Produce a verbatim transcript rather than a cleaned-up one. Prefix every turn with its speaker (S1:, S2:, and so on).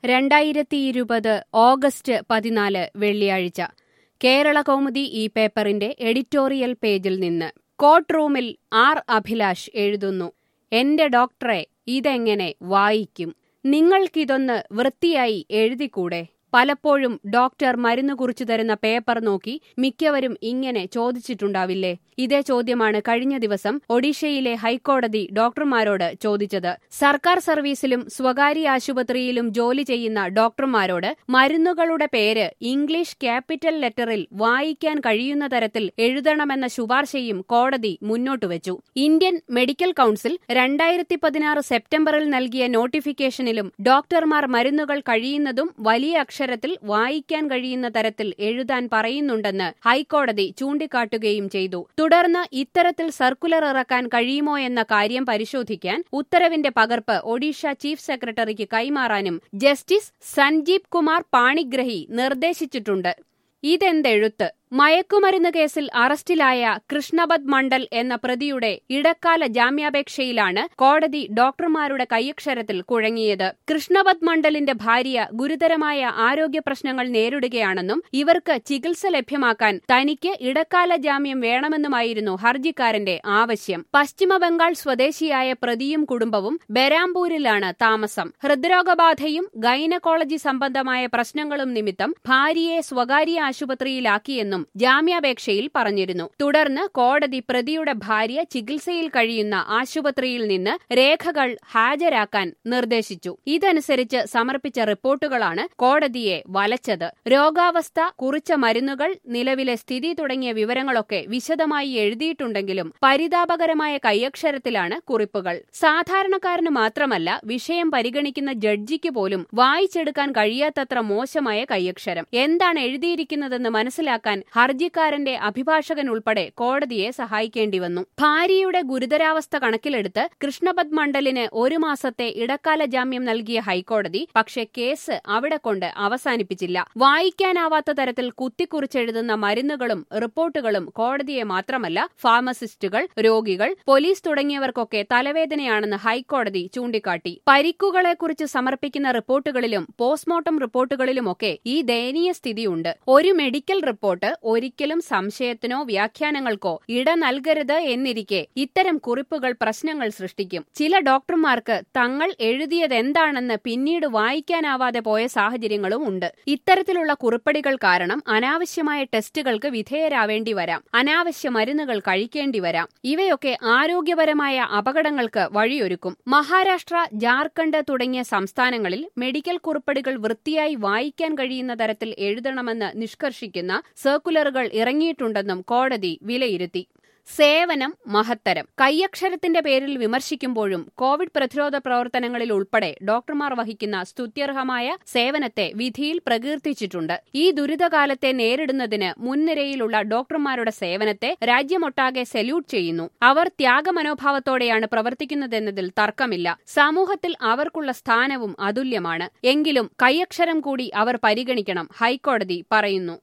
S1: രണ്ടായിരത്തിയിരുപത് ഓഗസ്റ്റ് പതിനാല് വെള്ളിയാഴ്ച കേരള കൗമുദി ഈ പേപ്പറിന്റെ എഡിറ്റോറിയൽ പേജിൽ നിന്ന് കോർട്ട് റൂമിൽ ആർ അഭിലാഷ് എഴുതുന്നു. എന്റെ ഡോക്ടറെ, ഇതെങ്ങനെ വായിക്കും? നിങ്ങൾക്കിതൊന്ന് വൃത്തിയായി എഴുതിക്കൂടെ? പലപ്പോഴും ഡോക്ടർ മരുന്ന് കുറിച്ചു തരുന്ന പേപ്പർ നോക്കി മിക്കവരും ഇങ്ങനെ ചോദിച്ചിട്ടുണ്ടാവില്ലേ? ഇതേ ചോദ്യമാണ് കഴിഞ്ഞ ദിവസം ഒഡീഷയിലെ ഹൈക്കോടതി ഡോക്ടർമാരോട് ചോദിച്ചത്. സർക്കാർ സർവീസിലും സ്വകാര്യ ആശുപത്രിയിലും ജോലി ചെയ്യുന്ന ഡോക്ടർമാരോട് മരുന്നുകളുടെ പേര് ഇംഗ്ലീഷ് ക്യാപിറ്റൽ ലെറ്ററിൽ വായിക്കാൻ കഴിയുന്ന തരത്തിൽ എഴുതണമെന്ന ശുപാർശയും കോടതി മുന്നോട്ടുവച്ചു. ഇന്ത്യൻ മെഡിക്കൽ കൗൺസിൽ രണ്ടായിരത്തി പതിനാറ് സെപ്റ്റംബറിൽ നൽകിയ നോട്ടിഫിക്കേഷനിലും ഡോക്ടർമാർ മരുന്നുകൾ കഴിയുന്നതും വലിയ അക്ഷരത്തിൽ വായിക്കാൻ കഴിയുന്ന തരത്തിൽ എഴുതാൻ പറയുന്നുണ്ടെന്ന് ഹൈക്കോടതി ചൂണ്ടിക്കാട്ടുകയും ചെയ്തു. തുടർന്ന് ഇത്തരത്തിൽ സർക്കുലർ ഇറക്കാൻ കഴിയുമോ എന്ന കാര്യം പരിശോധിക്കാൻ ഉത്തരവിന്റെ പകർപ്പ് ഒഡീഷ ചീഫ് സെക്രട്ടറിക്ക് കൈമാറാനും ജസ്റ്റിസ് സഞ്ജീവ് കുമാർ പാണിഗ്രഹി നിർദ്ദേശിച്ചിട്ടുണ്ട്. ഇതെന്തെഴുത്ത്? മയക്കുമരുന്ന് കേസിൽ അറസ്റ്റിലായ കൃഷ്ണപദ് മണ്ഡൽ എന്ന പ്രതിയുടെ ഇടക്കാല ജാമ്യാപേക്ഷയിലാണ് കോടതി ഡോക്ടർമാരുടെ കൈയക്ഷരത്തിൽ കുഴങ്ങിയത്. കൃഷ്ണപദ് മണ്ഡലിന്റെ ഭാര്യ ഗുരുതരമായ ആരോഗ്യ പ്രശ്നങ്ങൾ നേരിടുകയാണെന്നും ഇവർക്ക് ചികിത്സ ലഭ്യമാക്കാൻ തനിക്ക് ഇടക്കാല ജാമ്യം വേണമെന്നുമായിരുന്നു ഹർജിക്കാരന്റെ ആവശ്യം. പശ്ചിമബംഗാൾ സ്വദേശിയായ പ്രതിയും കുടുംബവും ബെരാംപൂരിലാണ് താമസം. ഹൃദ്രോഗബാധയും ഗൈനക്കോളജി സംബന്ധമായ പ്രശ്നങ്ങളും നിമിത്തം ഭാര്യയെ സ്വകാര്യ ആശുപത്രിയിലാക്കിയെന്നും ജാമ്യാപേക്ഷയിൽ പറഞ്ഞിരുന്നു. തുടർന്ന് കോടതി പ്രതിയുടെ ഭാര്യ ചികിത്സയിൽ കഴിയുന്ന ആശുപത്രിയിൽ നിന്ന് രേഖകൾ ഹാജരാക്കാൻ നിർദ്ദേശിച്ചു. ഇതനുസരിച്ച് സമർപ്പിച്ച റിപ്പോർട്ടുകളാണ് കോടതിയെ വലച്ചത്. രോഗാവസ്ഥ, കുറിച്ച മരുന്നുകൾ, നിലവിലെ സ്ഥിതി തുടങ്ങിയ വിവരങ്ങളൊക്കെ വിശദമായി എഴുതിയിട്ടുണ്ടെങ്കിലും പരിതാപകരമായ കൈയക്ഷരത്തിലാണ് കുറിപ്പുകൾ. സാധാരണക്കാരന് മാത്രമല്ല, വിഷയം പരിഗണിക്കുന്ന ജഡ്ജിക്ക് പോലും വായിച്ചെടുക്കാൻ കഴിയാത്തത്ര മോശമായ കൈയക്ഷരം. എന്താണ് എഴുതിയിരിക്കുന്നതെന്ന് മനസ്സിലാക്കാൻ ഹർജിക്കാരന്റെ അഭിഭാഷകൻ ഉൾപ്പെടെ കോടതിയെ സഹായിക്കേണ്ടി വന്നു. ഭാര്യയുടെ ഗുരുതരാവസ്ഥ കണക്കിലെടുത്ത് കൃഷ്ണപദ് മണ്ഡലിന് ഒരു മാസത്തെ ഇടക്കാല ജാമ്യം നൽകിയ ഹൈക്കോടതി പക്ഷേ കേസ് അവിടെ കൊണ്ട് അവസാനിപ്പിച്ചില്ല. വായിക്കാനാവാത്ത തരത്തിൽ കുത്തിക്കുറിച്ചെഴുതുന്ന മരുന്നുകളും റിപ്പോർട്ടുകളും കോടതിയെ മാത്രമല്ല, ഫാർമസിസ്റ്റുകൾ, രോഗികൾ, പോലീസ് തുടങ്ങിയവർക്കൊക്കെ തലവേദനയാണെന്ന് ഹൈക്കോടതി ചൂണ്ടിക്കാട്ടി. പരിക്കുകളെക്കുറിച്ച് സമർപ്പിക്കുന്ന റിപ്പോർട്ടുകളിലും പോസ്റ്റ്മോർട്ടം റിപ്പോർട്ടുകളിലുമൊക്കെ ഈ ദയനീയ സ്ഥിതിയുണ്ട്. ഒരു മെഡിക്കൽ റിപ്പോർട്ട് ഒരിക്കലും സംശയത്തിനോ വ്യാഖ്യാനങ്ങൾക്കോ ഇട നൽകരുത് എന്നിരിക്കെ ഇത്തരം കുറിപ്പുകൾ പ്രശ്നങ്ങൾ സൃഷ്ടിക്കും. ചില ഡോക്ടർമാർക്ക് തങ്ങൾ എഴുതിയതെന്താണെന്ന് പിന്നീട് വായിക്കാനാവാതെ പോയ സാഹചര്യങ്ങളും ഉണ്ട്. ഇത്തരത്തിലുള്ള കുറിപ്പടികൾ കാരണം അനാവശ്യമായ ടെസ്റ്റുകൾക്ക് വിധേയരാവേണ്ടി വരാം, അനാവശ്യ മരുന്നുകൾ കഴിക്കേണ്ടി വരാം. ഇവയൊക്കെ ആരോഗ്യപരമായ അപകടങ്ങൾക്ക് വഴിയൊരുക്കും. മഹാരാഷ്ട്ര, ജാർഖണ്ഡ് തുടങ്ങിയ സംസ്ഥാനങ്ങളിൽ മെഡിക്കൽ കുറിപ്പടികൾ വൃത്തിയായി വായിക്കാൻ കഴിയുന്ന തരത്തിൽ എഴുതണമെന്ന് നിഷ്കർഷിക്കുന്ന സർക്കുലറുകൾ ഇറങ്ങിയിട്ടുണ്ടെന്നും കോടതി വിലയിരുത്തി. സേവനം മഹത്തരം. കൈയക്ഷരത്തിന്റെ പേരിൽ വിമർശിക്കുമ്പോഴും കോവിഡ് പ്രതിരോധ പ്രവർത്തനങ്ങളിൽ ഉൾപ്പെടെ ഡോക്ടർമാർ വഹിക്കുന്ന സ്തുത്യർഹമായ സേവനത്തെ വിധിയിൽ പ്രകീർത്തിച്ചിട്ടുണ്ട്. ഈ ദുരിതകാലത്തെ നേരിടുന്നതിന് മുൻനിരയിലുള്ള ഡോക്ടർമാരുടെ സേവനത്തെ രാജ്യമൊട്ടാകെ സല്യൂട്ട് ചെയ്യുന്നു. അവർ ത്യാഗമനോഭാവത്തോടെയാണ് പ്രവർത്തിക്കുന്നതെന്നതിൽ തർക്കമില്ല. സമൂഹത്തിൽ അവർക്കുള്ള സ്ഥാനവും അതുല്യമാണ്. എങ്കിലും കൈയക്ഷരം കൂടി അവർ പരിഗണിക്കണം, ഹൈക്കോടതി പറയുന്നു.